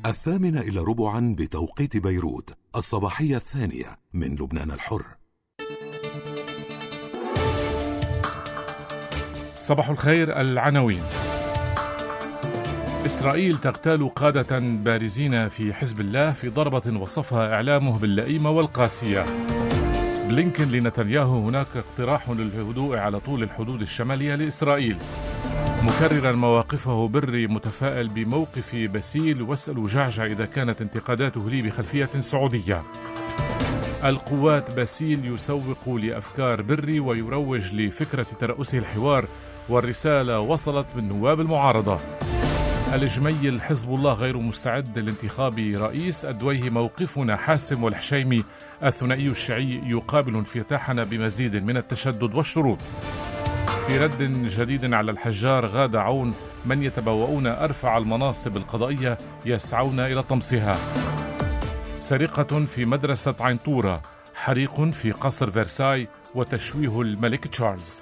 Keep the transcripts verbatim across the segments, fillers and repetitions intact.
الثامنة إلى ربعا بتوقيت بيروت، الصباحية الثانية من لبنان الحر. صباح الخير. العناوين: إسرائيل تغتال قادة بارزين في حزب الله في ضربة وصفها إعلامه باللئيمة والقاسية. بلينكن لنتنياهو: هناك اقتراح للهدوء على طول الحدود الشمالية لإسرائيل. مكررا مواقفه بري متفائل بموقف باسيل، واسألوا جعجع إذا كانت انتقاداته لي بخلفية سعودية. القوات: باسيل يسوق لأفكار بري ويروج لفكرة ترأسه الحوار، والرسالة وصلت من نواب المعارضة. الجميل: حزب الله غير مستعد لانتخاب رئيس. أدويه: موقفنا حاسم. والحشيمي: الثنائي الشيعي يقابل انفتاحنا بمزيد من التشدد والشروط. في رد جديد على الحجار: غادة عون: من يتبوؤون أرفع المناصب القضائية يسعون إلى طمسها. سرقة في مدرسة عنطورة. حريق في قصر فرساي وتشويه الملك تشارلز.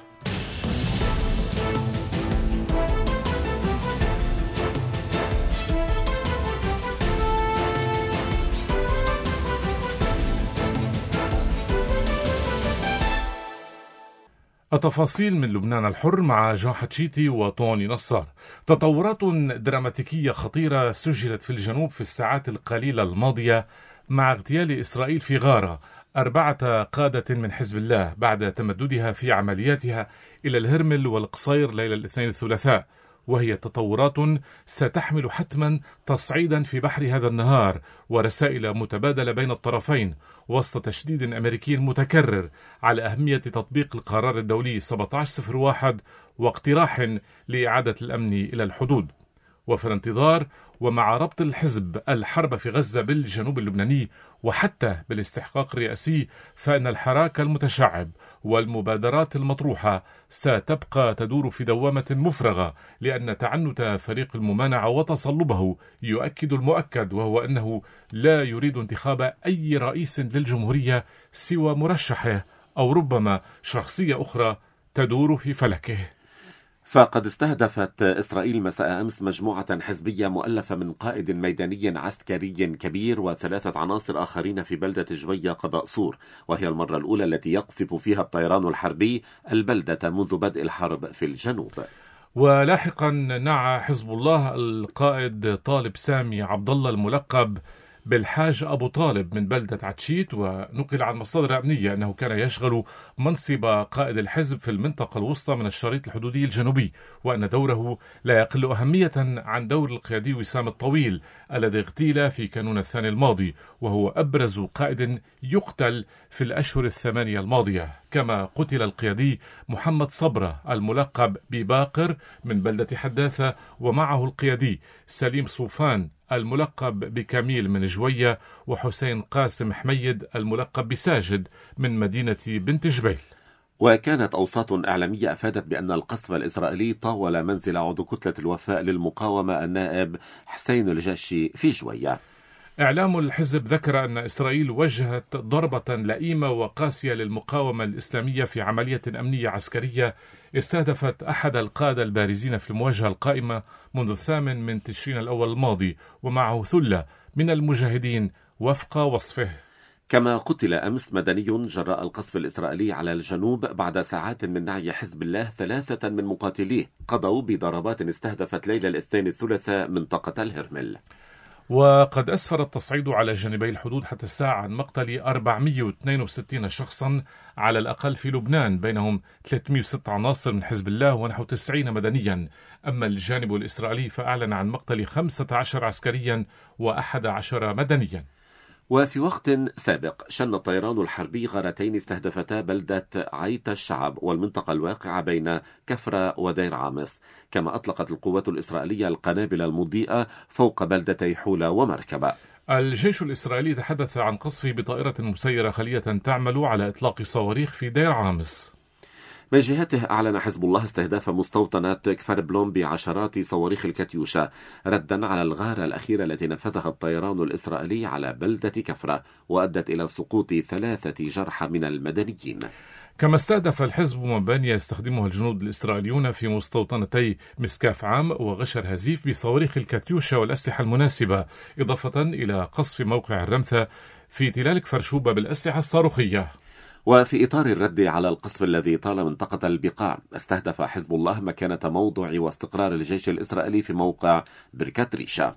التفاصيل من لبنان الحر مع جان حتشيتي وطوني نصار. تطورات دراماتيكية خطيرة سجلت في الجنوب في الساعات القليلة الماضية مع اغتيال إسرائيل في غارة أربعة قادة من حزب الله بعد تمددها في عملياتها إلى الهرمل والقصير ليلة الاثنين الثلاثاء، وهي تطورات ستحمل حتما تصعيدا في بحر هذا النهار ورسائل متبادلة بين الطرفين، وسط تشديد أمريكي متكرر على أهمية تطبيق القرار الدولي سبعة عشر صفر واحد واقتراح لإعادة الأمن إلى الحدود. وفي الانتظار ومع ربط الحزب الحرب في غزة بالجنوب اللبناني وحتى بالاستحقاق الرئاسي، فإن الحراك المتشعب والمبادرات المطروحة ستبقى تدور في دوامة مفرغة، لأن تعنت فريق الممانعة وتصلبه يؤكد المؤكد، وهو أنه لا يريد انتخاب أي رئيس للجمهورية سوى مرشحه أو ربما شخصية أخرى تدور في فلكه. فقد استهدفت إسرائيل مساء أمس مجموعة حزبية مؤلفة من قائد ميداني عسكري كبير وثلاثة عناصر آخرين في بلدة جوية قضاء صور، وهي المرة الأولى التي يقصف فيها الطيران الحربي البلدة منذ بدء الحرب في الجنوب. ولاحقا نعى حزب الله القائد طالب سامي عبد الله الملقب بالحاج أبو طالب من بلدة عتشيت، ونقل عن مصادر أمنية أنه كان يشغل منصب قائد الحزب في المنطقة الوسطى من الشريط الحدودي الجنوبي، وأن دوره لا يقل أهمية عن دور القيادي وسام الطويل الذي اغتيل في كانون الثاني الماضي، وهو أبرز قائد يقتل في الأشهر الثمانية الماضية. كما قتل القيادي محمد صبرة الملقب بباقر من بلدة حداثة، ومعه القيادي سليم صوفان الملقب بكميل من جوية، وحسين قاسم حميد الملقب بساجد من مدينة بنت جبيل. وكانت أوساط إعلامية أفادت بأن القصف الإسرائيلي طاول منزل عضو كتلة الوفاء للمقاومة النائب حسين الجاشي في جوية. إعلام الحزب ذكر أن إسرائيل وجهت ضربة لئيمة وقاسية للمقاومة الإسلامية في عملية أمنية عسكرية استهدفت أحد القادة البارزين في المواجهة القائمة منذ الثامن من تشرين الأول الماضي، ومعه ثلة من المجاهدين وفق وصفه. كما قتل أمس مدني جراء القصف الإسرائيلي على الجنوب بعد ساعات من نعي حزب الله ثلاثة من مقاتليه قضوا بضربات استهدفت ليلة الاثنين الثلاثاء منطقة الهرمل. وقد أسفر التصعيد على جانبي الحدود حتى الساعة عن مقتل أربعمئة واثنين وستين شخصا على الأقل في لبنان، بينهم ثلاثمئة وستة عناصر من حزب الله ونحو تسعين مدنيا. أما الجانب الإسرائيلي فأعلن عن مقتل خمسة عشر عسكريا وأحد عشر مدنيا. وفي وقت سابق شن الطيران الحربي غارتين استهدفتا بلدة عيت الشعب والمنطقة الواقعة بين كفرة ودير عامس، كما أطلقت القوات الإسرائيلية القنابل المضيئة فوق بلدتي حولة ومركبة. الجيش الإسرائيلي تحدث عن قصفه بطائرة مسيرة خلية تعمل على إطلاق صواريخ في دير عامس. من جهته أعلن حزب الله استهداف مستوطنة كفر بلوم بعشرات صواريخ الكاتيوشا ردا على الغارة الأخيرة التي نفذها الطيران الإسرائيلي على بلدة كفرة وأدت إلى سقوط ثلاثة جرحى من المدنيين. كما استهدف الحزب مباني يستخدمها الجنود الإسرائيليون في مستوطنتي مسكاف عام وغشر هزيف بصواريخ الكاتيوشا والأسلحة المناسبة، إضافة إلى قصف موقع الرمثة في تلال كفر شوبة بالأسلحة الصاروخية. وفي إطار الرد على القصف الذي طال منطقة البقاع، استهدف حزب الله مكانة موضع واستقرار الجيش الإسرائيلي في موقع بركات ريشا.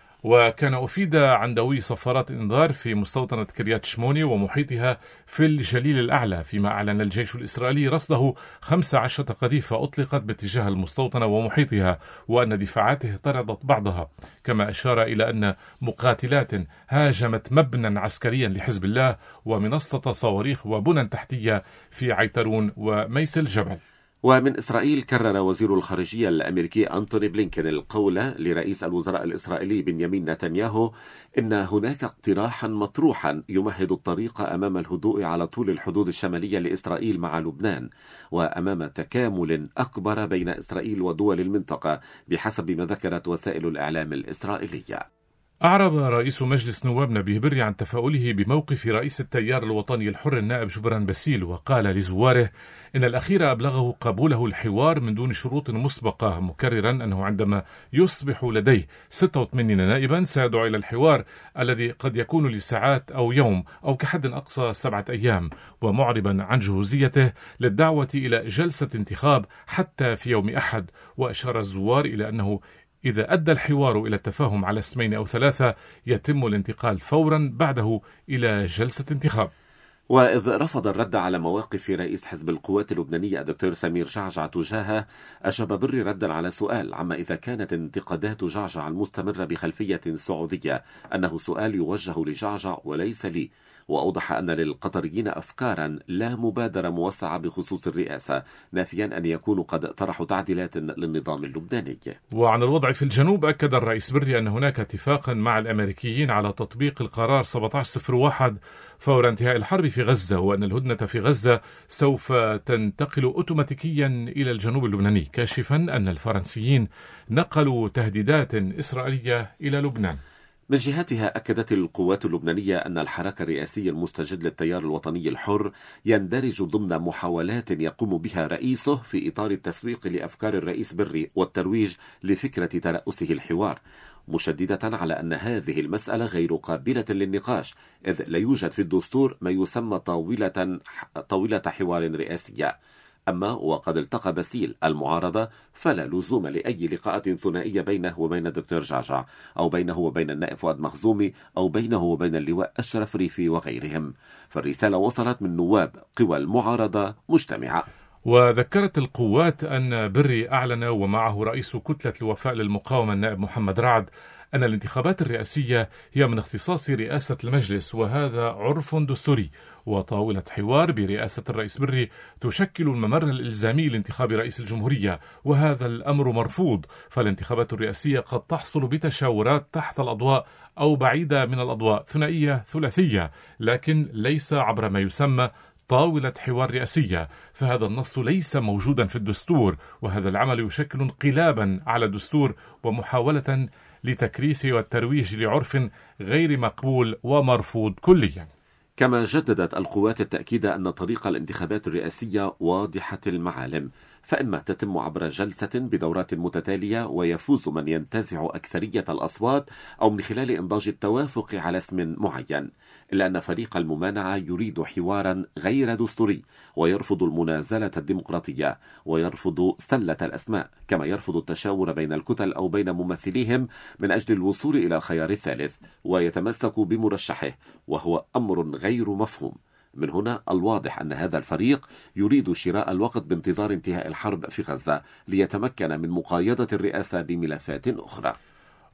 وكان أفيد عن دوي صفارات إنذار في مستوطنة كريات شموني ومحيطها في الجليل الأعلى، فيما أعلن الجيش الإسرائيلي رصده خمس عشرة قذيفة أطلقت باتجاه المستوطنة ومحيطها، وأن دفاعاته طردت بعضها. كما أشار إلى أن مقاتلات هاجمت مبنى عسكريا لحزب الله ومنصة صواريخ وبنى تحتية في عيترون وميس الجبل. ومن إسرائيل كرر وزير الخارجية الأمريكي أنتوني بلينكين القول لرئيس الوزراء الإسرائيلي بنيامين نتنياهو إن هناك اقتراحا مطروحا يمهد الطريق أمام الهدوء على طول الحدود الشمالية لإسرائيل مع لبنان، وأمام تكامل أكبر بين إسرائيل ودول المنطقة بحسب ما ذكرت وسائل الإعلام الإسرائيلية. أعرب رئيس مجلس نواب نبيه بري عن تفاؤله بموقف رئيس التيار الوطني الحر النائب جبران باسيل، وقال لزواره إن الأخير أبلغه قبوله الحوار من دون شروط مسبقة، مكررا أنه عندما يصبح لديه ستة وثمانين نائبا سيدعو إلى الحوار الذي قد يكون لساعات أو يوم أو كحد أقصى سبعة أيام، ومعربا عن جهوزيته للدعوة إلى جلسة انتخاب حتى في يوم أحد. وأشار الزوار إلى أنه إذا أدى الحوار إلى التفاهم على اسمين أو ثلاثة يتم الانتقال فورا بعده إلى جلسة انتخاب. وإذ رفض الرد على مواقف رئيس حزب القوات اللبنانية الدكتور سمير جعجع تجاهه، أجاب بري ردا على سؤال عما إذا كانت انتقادات جعجع المستمرة بخلفية سعودية أنه سؤال يوجه لجعجع وليس لي، وأوضح أن للقطريين أفكارا لا مبادرة موسعة بخصوص الرئاسة، نافيا أن يكونوا قد طرحوا تعديلات للنظام اللبناني. وعن الوضع في الجنوب، أكد الرئيس بري أن هناك اتفاقا مع الأمريكيين على تطبيق القرار سبعة عشر صفر واحد فور انتهاء الحرب في غزة، وأن الهدنة في غزة سوف تنتقل أوتوماتيكيا إلى الجنوب اللبناني، كاشفا أن الفرنسيين نقلوا تهديدات إسرائيلية إلى لبنان. من جهتها أكدت القوات اللبنانية أن الحراك الرئاسي المستجد للتيار الوطني الحر يندرج ضمن محاولات يقوم بها رئيسه في إطار التسويق لأفكار الرئيس بري والترويج لفكرة ترأسه الحوار، مشددة على أن هذه المسألة غير قابلة للنقاش، إذ لا يوجد في الدستور ما يسمى طاولة طاولة حوار رئاسية. أما وقد التقى باسيل المعارضة فلا لزوم لأي لقاءات ثنائية بينه وبين الدكتور جعجع، أو بينه وبين النائب فؤاد مخزومي، أو بينه وبين اللواء أشرف ريفي وغيرهم، فالرسالة وصلت من نواب قوى المعارضة مجتمعة. وذكرت القوات أن بري أعلن ومعه رئيس كتلة الوفاء للمقاومة النائب محمد رعد أن الانتخابات الرئاسية هي من اختصاص رئاسة المجلس، وهذا عرف دستوري، وطاولة حوار برئاسة الرئيس بري تشكل الممر الإلزامي لانتخاب رئيس الجمهورية، وهذا الأمر مرفوض، فالانتخابات الرئاسية قد تحصل بتشاورات تحت الأضواء أو بعيدة من الأضواء، ثنائية ثلاثية، لكن ليس عبر ما يسمى طاولة حوار رئاسية، فهذا النص ليس موجودا في الدستور، وهذا العمل يشكل انقلابا على الدستور ومحاولة لتكريس والترويج لعرف غير مقبول ومرفوض كليا. كما جددت القوات التأكيد أن طريق الانتخابات الرئاسية واضحة المعالم، فإما تتم عبر جلسة بدورات متتالية ويفوز من ينتزع أكثرية الأصوات، أو من خلال إنضاج التوافق على اسم معين، إلا أن فريق الممانعة يريد حوارا غير دستوري، ويرفض المنازلة الديمقراطية، ويرفض سلة الأسماء، كما يرفض التشاور بين الكتل أو بين ممثليهم من أجل الوصول إلى الخيار الثالث، ويتمسك بمرشحه، وهو أمر غير مفهوم. من هنا الواضح أن هذا الفريق يريد شراء الوقت بانتظار انتهاء الحرب في غزة ليتمكن من مقايضة الرئاسة بملفات أخرى.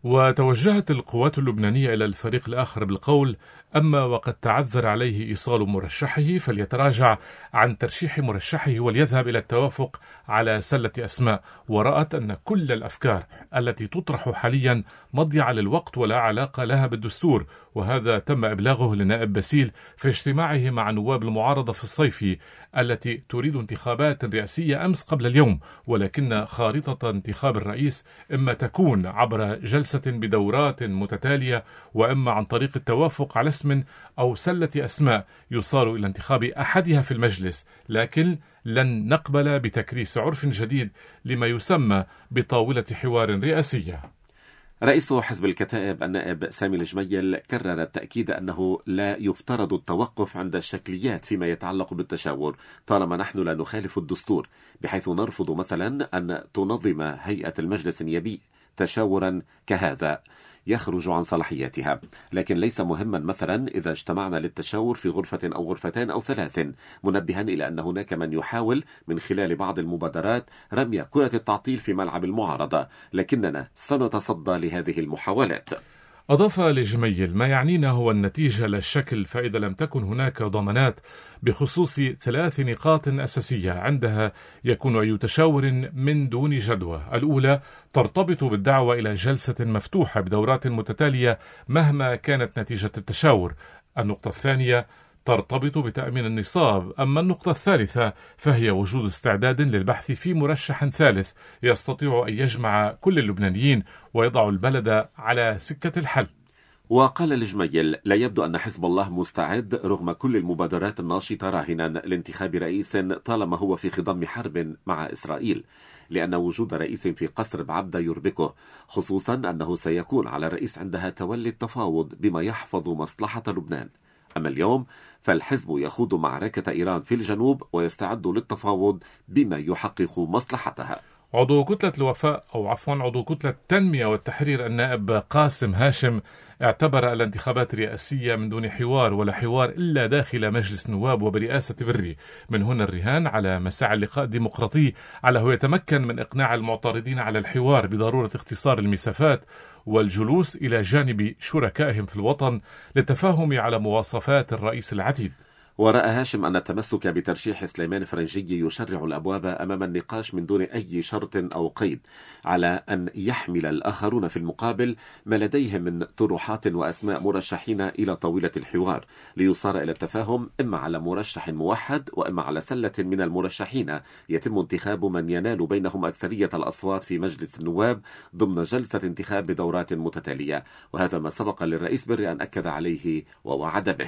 وتوجهت القوات اللبنانية إلى الفريق الآخر بالقول: أما وقد تعذر عليه إيصال مرشحه فليتراجع عن ترشيح مرشحه وليذهب إلى التوافق على سلة أسماء. ورأت أن كل الأفكار التي تطرح حاليا مضيعة للوقت ولا علاقة لها بالدستور، وهذا تم إبلاغه لنائب باسيل في اجتماعه مع نواب المعارضة في الصيف التي تريد انتخابات رئاسية أمس قبل اليوم، ولكن خارطة انتخاب الرئيس إما تكون عبر جلسة بدورات متتالية، وإما عن طريق التوافق على اسم أو سلة أسماء يصار إلى انتخاب أحدها في المجلس، لكن لن نقبل بتكريس عرف جديد لما يسمى بطاولة حوار رئاسية. رئيس حزب الكتائب النائب سامي الجميل كرر التأكيد أنه لا يفترض التوقف عند الشكليات فيما يتعلق بالتشاور طالما نحن لا نخالف الدستور، بحيث نرفض مثلا أن تنظم هيئة المجلس النيابي تشاورا كهذا يخرج عن صلاحياتها، لكن ليس مهما مثلا إذا اجتمعنا للتشاور في غرفة أو غرفتين أو ثلاث، منبها إلى أن هناك من يحاول من خلال بعض المبادرات رمي كرة التعطيل في ملعب المعارضة، لكننا سنتصدى لهذه المحاولات. أضاف لجميل: ما يعنينا هو النتيجة لا الشكل، فإذا لم تكن هناك ضمانات بخصوص ثلاث نقاط أساسية عندها يكون أي تشاور من دون جدوى. الأولى ترتبط بالدعوة إلى جلسة مفتوحة بدورات متتالية مهما كانت نتيجة التشاور. النقطة الثانية ترتبط بتأمين النصاب. أما النقطة الثالثة فهي وجود استعداد للبحث في مرشح ثالث يستطيع أن يجمع كل اللبنانيين ويضع البلد على سكة الحل. وقال الجميل: لا يبدو أن حزب الله مستعد رغم كل المبادرات الناشطة راهنا لانتخاب رئيس طالما هو في خضم حرب مع إسرائيل، لأن وجود رئيس في قصر بعبدة يربكه، خصوصا أنه سيكون على الرئيس عندها تولي التفاوض بما يحفظ مصلحة لبنان. أما اليوم فالحزب يخوض معركة إيران في الجنوب ويستعد للتفاوض بما يحقق مصلحتها. عضو كتلة الوفاء أو عفوا عضو كتلة التنمية والتحرير النائب قاسم هاشم اعتبر الانتخابات الرئاسية من دون حوار ولا حوار إلا داخل مجلس النواب وبرئاسة بري. من هنا الرهان على مساعي اللقاء الديمقراطي على هو يتمكن من إقناع المعترضين على الحوار بضرورة اختصار المسافات والجلوس إلى جانب شركائهم في الوطن للتفاهم على مواصفات الرئيس العتيد. ورأى هاشم أن التمسك بترشيح سليمان فرنجي يشرع الأبواب أمام النقاش من دون أي شرط أو قيد، على أن يحمل الآخرون في المقابل ما لديهم من طروحات وأسماء مرشحين إلى طاولة الحوار ليصار إلى التفاهم إما على مرشح موحد وإما على سلة من المرشحين يتم انتخاب من ينال بينهم أكثرية الأصوات في مجلس النواب ضمن جلسة انتخاب بدورات متتالية، وهذا ما سبق للرئيس بري أن أكد عليه ووعد به.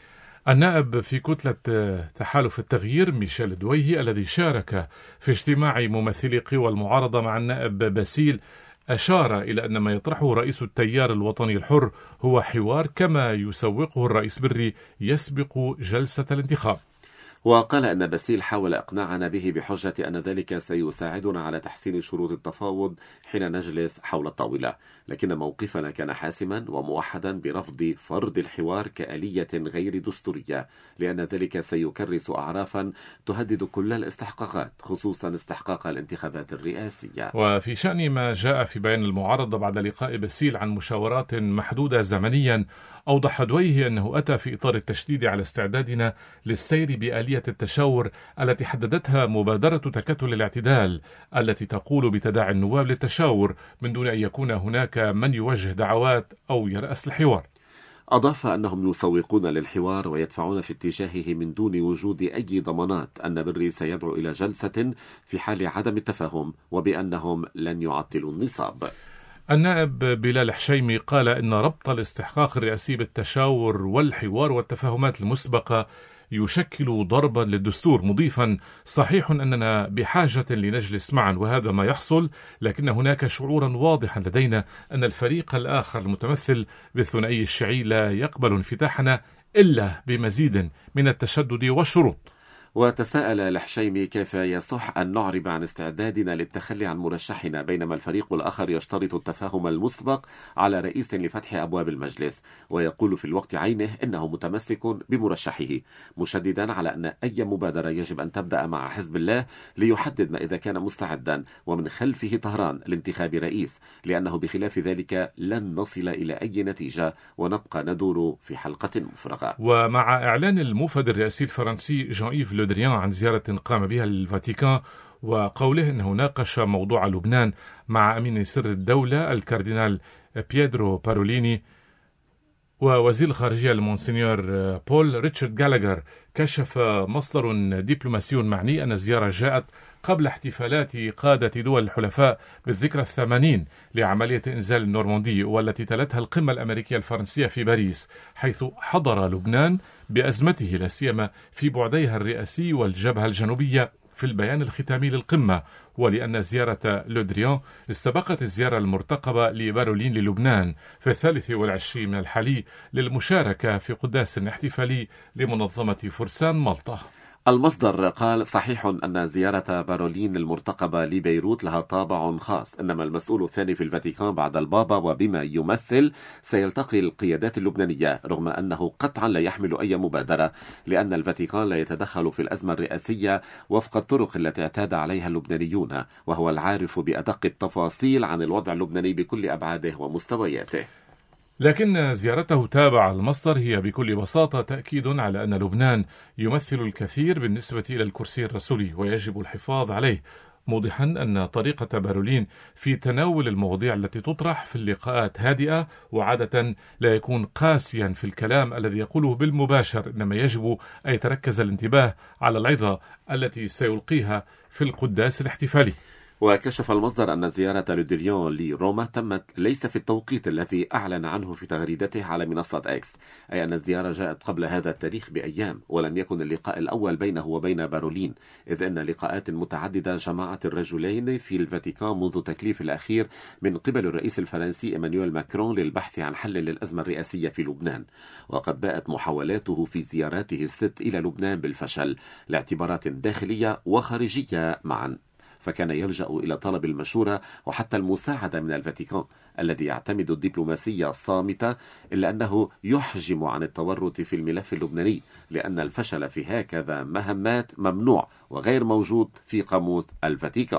النائب في كتلة تحالف التغيير ميشيل دويهي الذي شارك في اجتماع ممثلي قوى المعارضة مع النائب باسيل أشار إلى أن ما يطرحه رئيس التيار الوطني الحر هو حوار كما يسوقه الرئيس بري يسبق جلسة الانتخاب. وقال أن باسيل حاول إقناعنا به بحجة أن ذلك سيساعدنا على تحسين شروط التفاوض حين نجلس حول الطاولة، لكن موقفنا كان حاسما وموحدا برفض فرض الحوار كآلية غير دستورية، لأن ذلك سيكرس أعرافا تهدد كل الاستحقاقات خصوصا استحقاق الانتخابات الرئاسية. وفي شأن ما جاء في بيان المعارضة بعد لقاء باسيل عن مشاورات محدودة زمنيا، أوضح دويه أنه أتى في إطار التشديد على استعدادنا للسير بآلية التشاور التي حددتها مبادرة تكتل الاعتدال التي تقول بتداعي النواب للتشاور من دون أن يكون هناك من يوجه دعوات أو يرأس الحوار. أضاف أنهم يسوقون للحوار ويدفعون في اتجاهه من دون وجود أي ضمانات أن بري سيدعو إلى جلسة في حال عدم التفاهم، وبأنهم لن يعطلوا النصاب. النائب بلال حشيمي قال إن ربط الاستحقاق الرئاسي بالتشاور والحوار والتفاهمات المسبقة يشكل ضربا للدستور، مضيفا: صحيح أننا بحاجة لنجلس معا وهذا ما يحصل، لكن هناك شعورا واضحا لدينا أن الفريق الآخر المتمثل بالثنائي الشيعي لا يقبل انفتاحنا إلا بمزيد من التشدد والشروط. وتساءل الحشيمي: كيف يصح أن نعرب عن استعدادنا للتخلي عن مرشحنا بينما الفريق الآخر يشترط التفاهم المسبق على رئيس لفتح أبواب المجلس، ويقول في الوقت عينه إنه متمسك بمرشحه، مشددا على أن أي مبادرة يجب أن تبدأ مع حزب الله ليحدد ما إذا كان مستعدا ومن خلفه طهران لانتخاب رئيس، لأنه بخلاف ذلك لن نصل إلى أي نتيجة ونبقى ندور في حلقة مفرغة. ومع إعلان الموفد الرئاسي الفرنسي جان إيف لو دريان عن زيارة قام بها للفاتيكان وقوله أنه ناقش موضوع لبنان مع أمين سر الدولة الكاردينال بييدرو باروليني ووزير الخارجية المونسينيور بول ريتشارد جالاغر، كشف مصدر دبلوماسي معني أن الزيارة جاءت قبل احتفالات قادة دول الحلفاء بالذكرى الثمانين لعملية إنزال النورماندي والتي تلتها القمة الأمريكية الفرنسية في باريس، حيث حضر لبنان بأزمته لا سيما في بعديها الرئاسي والجبهة الجنوبية في البيان الختامي للقمة، ولأن زيارة لودريان استبقت الزيارة المرتقبة لبارولين للبنان في الثالث والعشرين من الحلي للمشاركة في قداس احتفالي لمنظمة فرسان مالطا. المصدر قال: صحيح أن زيارة بارولين المرتقبة لبيروت لها طابع خاص، إنما المسؤول الثاني في الفاتيكان بعد البابا وبما يمثل سيلتقي القيادات اللبنانية، رغم أنه قطعا لا يحمل أي مبادرة، لأن الفاتيكان لا يتدخل في الأزمة الرئاسية وفق الطرق التي اعتاد عليها اللبنانيون، وهو العارف بأدق التفاصيل عن الوضع اللبناني بكل أبعاده ومستوياته. لكن زيارته تابع المصدر هي بكل بساطة تأكيد على أن لبنان يمثل الكثير بالنسبة إلى الكرسي الرسولي ويجب الحفاظ عليه، موضحا أن طريقة بارولين في تناول المواضيع التي تطرح في اللقاءات هادئة وعادة لا يكون قاسيا في الكلام الذي يقوله بالمباشر، إنما يجب أن يتركز الانتباه على العظة التي سيلقيها في القداس الاحتفالي. وكشف المصدر أن زيارة لودريان لروما تمت ليس في التوقيت الذي أعلن عنه في تغريدته على منصة إكس، أي أن الزيارة جاءت قبل هذا التاريخ بأيام، ولم يكن اللقاء الأول بينه وبين بارولين، إذ أن لقاءات متعددة جمعت الرجلين في الفاتيكان منذ تكليف الأخير من قبل الرئيس الفرنسي إيمانويل ماكرون للبحث عن حل للأزمة الرئاسية في لبنان، وقد باءت محاولاته في زياراته الست إلى لبنان بالفشل لاعتبارات داخلية وخارجية معا، فكان يلجأ إلى طلب المشورة وحتى المساعدة من الفاتيكان الذي يعتمد الدبلوماسية الصامتة، إلا أنه يحجم عن التورط في الملف اللبناني، لأن الفشل في هكذا مهمات ممنوع وغير موجود في قاموس الفاتيكان.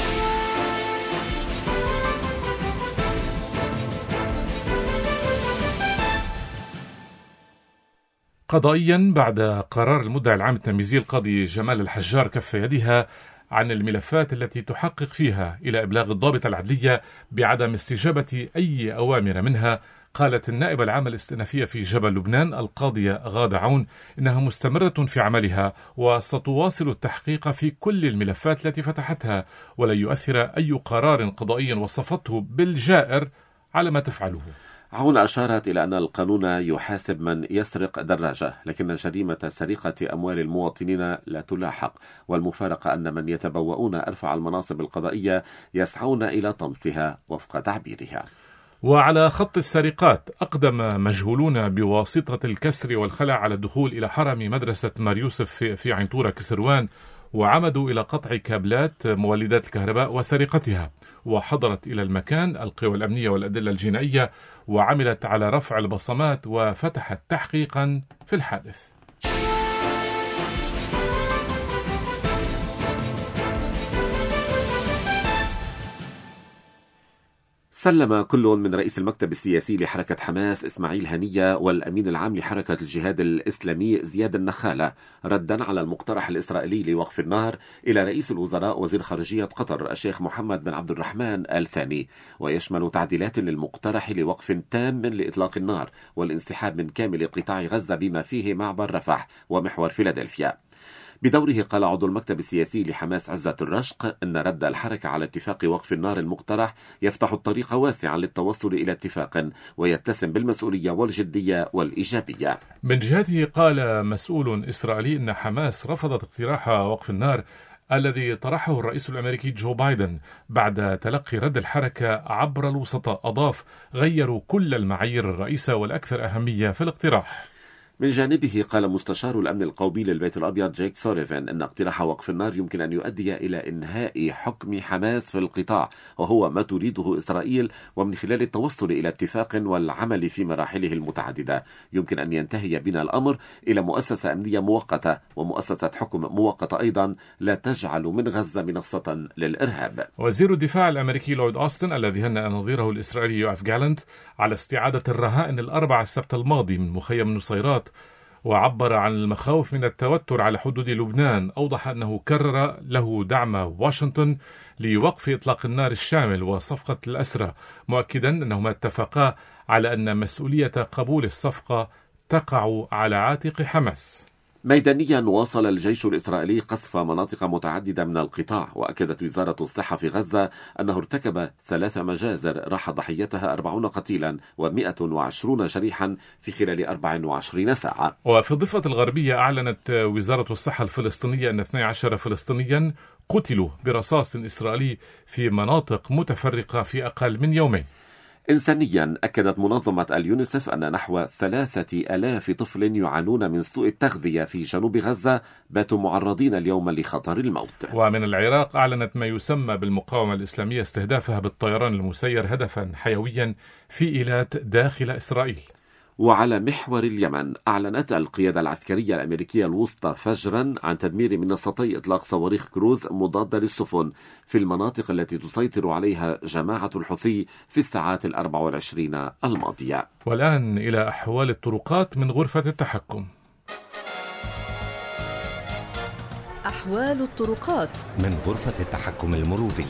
قضائيا، بعد قرار المدعي العام التنفيذي القاضي جمال الحجار كف يدها عن الملفات التي تحقق فيها إلى إبلاغ الضابط العدلية بعدم استجابة أي أوامر منها، قالت النائبة العامة الاستئنافية في جبل لبنان القاضية غادة عون إنها مستمرة في عملها وستواصل التحقيق في كل الملفات التي فتحتها، ولن يؤثر أي قرار قضائي وصفته بالجائر على ما تفعله. عون أشارت إلى أن القانون يحاسب من يسرق دراجة، لكن جريمة سرقة أموال المواطنين لا تلاحق، والمفارقة أن من يتبوؤون أرفع المناصب القضائية يسعون إلى طمسها وفق تعبيرها. وعلى خط السرقات، أقدم مجهولون بواسطة الكسر والخلع على الدخول إلى حرم مدرسة مار يوسف في عينطورة كسروان، وعمدوا إلى قطع كابلات مولدات الكهرباء وسرقتها، وحضرت إلى المكان القوى الأمنية والأدلة الجنائية وعملت على رفع البصمات وفتحت تحقيقا في الحادث. سلم كل من رئيس المكتب السياسي لحركة حماس إسماعيل هنية والأمين العام لحركة الجهاد الإسلامي زياد النخالة ردا على المقترح الإسرائيلي لوقف النار إلى رئيس الوزراء وزير خارجية قطر الشيخ محمد بن عبد الرحمن آل ثاني، ويشمل تعديلات للمقترح لوقف تام لإطلاق النار والانسحاب من كامل قطاع غزة بما فيه معبر رفح ومحور فيلادلفيا. بدوره قال عضو المكتب السياسي لحماس عزة الرشق أن رد الحركة على اتفاق وقف النار المقترح يفتح الطريق واسعا للتوصل إلى اتفاق ويتسم بالمسؤولية والجدية والإيجابية. من جهته قال مسؤول إسرائيلي أن حماس رفضت اقتراح وقف النار الذي طرحه الرئيس الأمريكي جو بايدن بعد تلقي رد الحركة عبر الوسطاء. أضاف: غيروا كل المعايير الرئيسة والأكثر أهمية في الاقتراح. من جانبه قال مستشار الأمن القومي للبيت الأبيض جيك سوليفان أن اقتراح وقف النار يمكن أن يؤدي إلى إنهاء حكم حماس في القطاع، وهو ما تريده إسرائيل، ومن خلال التوصل إلى اتفاق والعمل في مراحله المتعددة يمكن أن ينتهي بنا الأمر إلى مؤسسة أمنية مؤقتة ومؤسسة حكم مؤقتة أيضا لا تجعل من غزة منصة للإرهاب. وزير الدفاع الأمريكي لويد أوستن الذي هنأ نظيره الإسرائيلي يوآف جالنت على استعادة الرهائن الأربعة السبت الماضي من مخيم نصيرات وعبر عن المخاوف من التوتر على حدود لبنان، أوضح أنه كرر له دعم واشنطن لوقف إطلاق النار الشامل وصفقة الأسرى، مؤكدا أنهما اتفقا على أن مسؤولية قبول الصفقة تقع على عاتق حماس. ميدانيا واصل الجيش الإسرائيلي قصف مناطق متعددة من القطاع، وأكدت وزارة الصحة في غزة أنه ارتكب ثلاث مجازر راح ضحيتها أربعين قتيلا ومئة وعشرين جريحا في خلال أربع وعشرين ساعة. وفي الضفة الغربية أعلنت وزارة الصحة الفلسطينية أن اثني عشر فلسطينيا قتلوا برصاص إسرائيلي في مناطق متفرقة في أقل من يومين. إنسانيا أكدت منظمة اليونيسف أن نحو ثلاثة آلاف طفل يعانون من سوء التغذية في جنوب غزة باتوا معرضين اليوم لخطر الموت. ومن العراق أعلنت ما يسمى بالمقاومة الإسلامية استهدافها بالطيران المسير هدفا حيويا في إيلات داخل إسرائيل. وعلى محور اليمن أعلنت القيادة العسكرية الأمريكية الوسطى فجرا عن تدمير منصتي إطلاق صواريخ كروز مضادة للسفن في المناطق التي تسيطر عليها جماعة الحوثي في الساعات الأربع والعشرين الماضية. والآن إلى أحوال الطرقات من غرفة التحكم. أحوال الطرقات من غرفة التحكم المروري.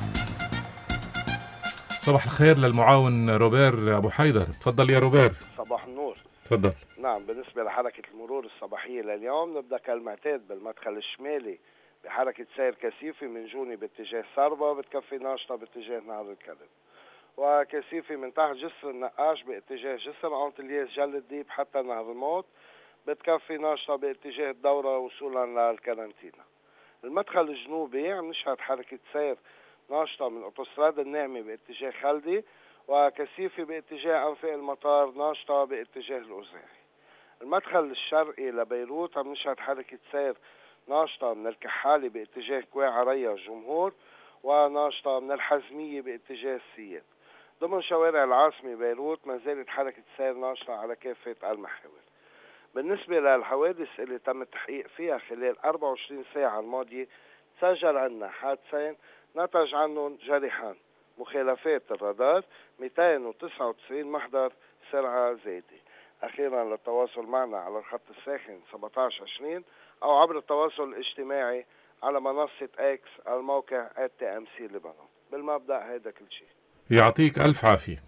صباح الخير للمعاون روبير أبو حيدر. تفضل يا روبير. صباح النور. تفضل. نعم، بالنسبة لحركة المرور الصباحية لليوم نبدأ كالمعتاد بالمدخل الشمالي بحركة سير كثيفة من جوني باتجاه سربا بتكفي ناشطة باتجاه نهر الكلب، وكثيفة من تحت جسر النقاش باتجاه جسر أنطلياس جل الديب حتى نهر الموت بتكفي ناشطة باتجاه الدورة وصولا للكارنتينا. المدخل الجنوبي عم نشهد حركة سير ناشطة من أوتوستراد الناعمة باتجاه خلدي وكثيفة باتجاه أنفاق المطار ناشطة باتجاه الأوزاعي. المدخل الشرقي لبيروت عم نشهد حركة سير ناشطة من الكحالي باتجاه كوي عريا جمهور وناشطة من الحزمية باتجاه السياد. ضمن شوارع العاصمة بيروت ما زالت حركة سير ناشطة على كافة المحاور. بالنسبة للحوادث اللي تم التحقيق فيها خلال أربع وعشرين ساعة الماضية تسجل عنا حادثين نتج عنهم جريحان. مخالفات الرادار مئتين وتسعة وتسعين محضر سرعة زايدة. أخيرا للتواصل معنا على الخط الساخن سبعة عشر عشرين أو عبر التواصل الاجتماعي على منصة اكس الموقع تي ام سي لبنان. بالمبدأ هيدا كل شيء. يعطيك ألف عافية.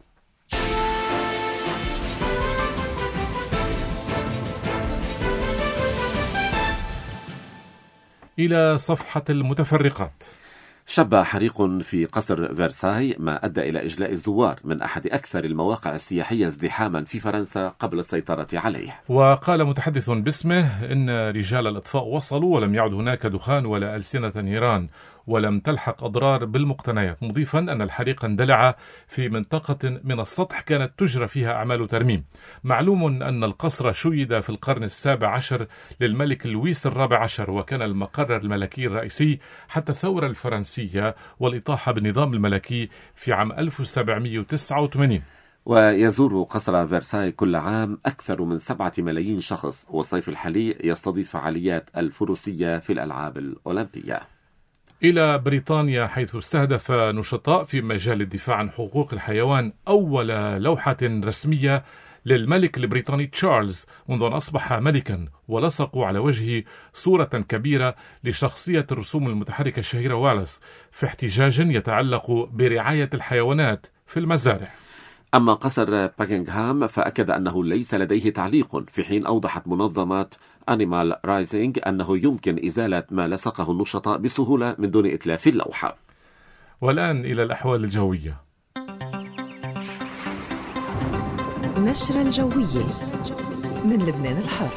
إلى صفحة المتفرقات. شب حريق في قصر فرساي ما أدى إلى إجلاء الزوار من أحد أكثر المواقع السياحية ازدحاما في فرنسا قبل السيطرة عليه. وقال متحدث باسمه إن رجال الإطفاء وصلوا ولم يعد هناك دخان ولا ألسنة نيران ولم تلحق أضرار بالمقتنيات، مضيفا أن الحريق اندلع في منطقة من السطح كانت تجرى فيها أعمال ترميم. معلوم أن القصر شيد في القرن السابع عشر للملك لويس الرابع عشر، وكان المقر الملكي الرئيسي حتى الثورة الفرنسية والإطاحة بالنظام الملكي في عام ألف وسبعمئة وتسعة وثمانين. ويزور قصر فرساي كل عام أكثر من سبعة ملايين شخص، والصيف الحالي يستضيف فعاليات الفروسية في الألعاب الأولمبية. إلى بريطانيا، حيث استهدف نشطاء في مجال الدفاع عن حقوق الحيوان أول لوحة رسمية للملك البريطاني تشارلز منذ أن أصبح ملكا، ولصقوا على وجهه صورة كبيرة لشخصية الرسوم المتحركة الشهيرة والاس في احتجاج يتعلق برعاية الحيوانات في المزارع. أما قصر باكنغهام فأكد أنه ليس لديه تعليق، في حين أوضحت منظمة أنيمال رايزينج أنه يمكن إزالة ما لصقه النشطاء بسهولة من دون إتلاف اللوحة. والآن إلى الأحوال الجوية. نشرة الجوية من لبنان الحر.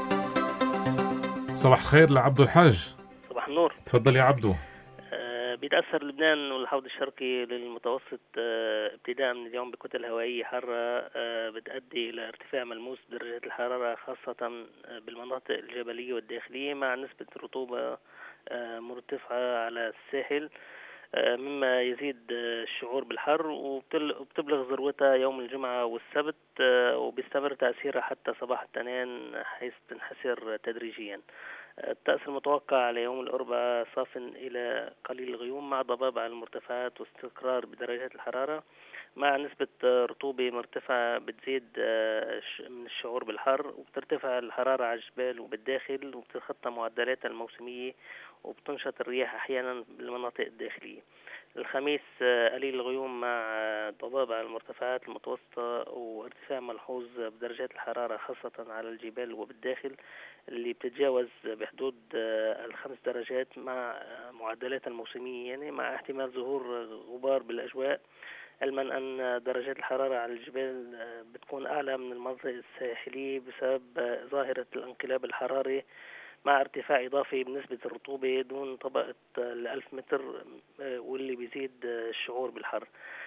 صباح الخير لعبدو الحاج. صباح النور. تفضل يا عبدو. أه يتأثر لبنان والحوض الشرقي للمتوسط ابتداء من اليوم بكتل هوائية حارة بتؤدي إلى ارتفاع ملموس درجات الحرارة خاصة بالمناطق الجبلية والداخلية مع نسبة رطوبة مرتفعة على الساحل، مما يزيد الشعور بالحر، وبتبلغ ذروتها يوم الجمعة والسبت وبيستمر تأثيرها حتى صباح الاثنين حيث تنحسر تدريجيا. الطقس المتوقع على يوم الأربعاء صاف إلى قليل غيوم مع ضباب على المرتفعات واستقرار بدرجات الحرارة مع نسبة رطوبة مرتفعة بتزيد من الشعور بالحر، وبترتفع الحرارة على الجبال وبالداخل وبتتخطى معدلاتها الموسمية وبتنشط الرياح أحيانا بالمناطق الداخلية. الخميس قليل الغيوم مع ضباب على المرتفعات المتوسطة وارتفاع ملحوظ بدرجات الحرارة خاصة على الجبال وبالداخل اللي بتتجاوز بحدود الخمس درجات مع معدلات الموسمية، يعني مع احتمال ظهور غبار بالأجواء، علما أن درجات الحرارة على الجبال بتكون أعلى من المناطق الساحلية بسبب ظاهرة الانقلاب الحراري مع ارتفاع إضافي بنسبة الرطوبة دون طبقة الألف متر واللي بيزيد الشعور بالحر.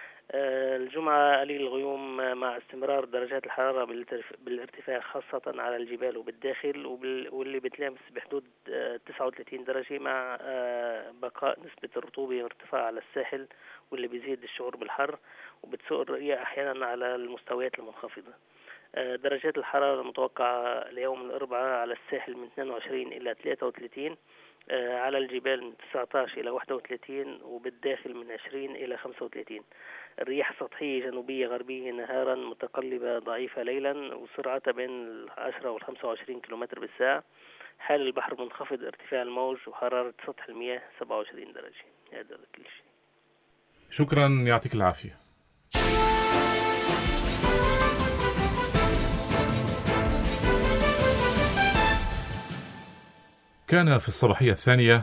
الجمعة قليل الغيوم مع استمرار درجات الحرارة بالارتفاع خاصة على الجبال وبالداخل واللي بتلامس بحدود تسعة وثلاثين درجة مع بقاء نسبة الرطوبة وارتفاع على الساحل واللي بيزيد الشعور بالحر وبتسوء الرؤية أحيانا على المستويات المنخفضة. درجات الحرارة المتوقعة ليوم الأربعاء على الساحل من اثنين وعشرين إلى ثلاثة وثلاثين، على الجبال من تسعة عشر إلى واحد وثلاثين وبالداخل من عشرين إلى خمسة وثلاثين. الرياح سطحية جنوبية غربية نهارا متقلبة ضعيفة ليلا وسرعتها بين العشرة والخمسة وعشرين كيلومتر بالساعة. حال البحر منخفض ارتفاع الموج وحرارة سطح المياه سبعة وعشرين درجة. هذا كل شيء. شكرا، يعطيك العافية. كان في الصباحية الثانية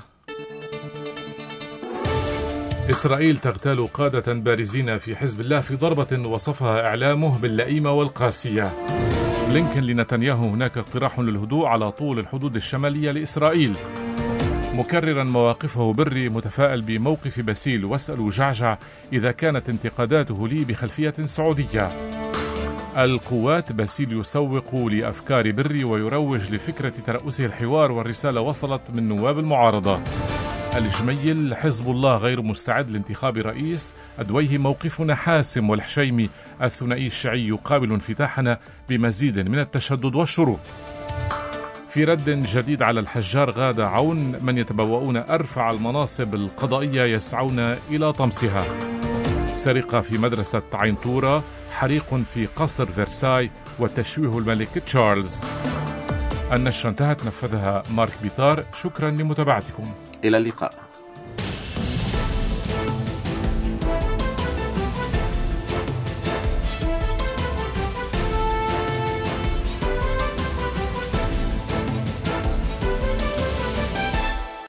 إسرائيل تغتال قادة بارزين في حزب الله في ضربة وصفها إعلامه باللئيمة والقاسية. بلينكن لنتنياهو هناك اقتراح للهدوء على طول الحدود الشمالية لإسرائيل، مكررا مواقفه بري متفائل بموقف باسيل واسألوا جعجع إذا كانت انتقاداته لي بخلفية سعودية. القوات باسيل يسوق لأفكار بري ويروج لفكرة ترأسه الحوار، والرسالة وصلت من نواب المعارضة. الجميل حزب الله غير مستعد لانتخاب رئيس، أدويه موقفنا حاسم، والحشيمي الثنائي الشيعي يقابل انفتاحنا بمزيد من التشدد والشروط. في رد جديد على الحجار غادة عون، من يتبوؤون أرفع المناصب القضائية يسعون إلى طمسها. سرقة في مدرسة عينطورة، حريق في قصر فرساي وتشويه الملك تشارلز. النشرة انتهت، نفذها مارك بيطار. شكرا لمتابعتكم، إلى اللقاء.